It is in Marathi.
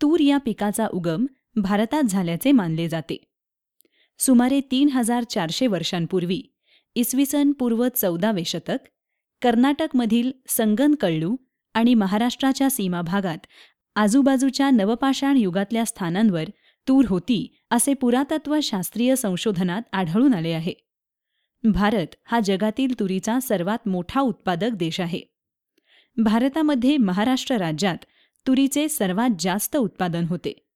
तूर या पिकाचा उगम भारतात झाल्याचे मानले जाते. सुमारे 3400 वर्षांपूर्वी इसवी सन पूर्व 14वे शतक कर्नाटकमधील संगनकल्लू आणि महाराष्ट्राच्या सीमाभागात आजूबाजूच्या नवपाषाण युगातल्या स्थानांवर तूर होती असे पुरातत्वशास्त्रीय संशोधनात आढळून आले आहे. भारत हा जगातील तुरीचा सर्वात मोठा उत्पादक देश आहे. भारतामध्ये महाराष्ट्र राज्यात तुरीचे सर्वात जास्त उत्पादन होते.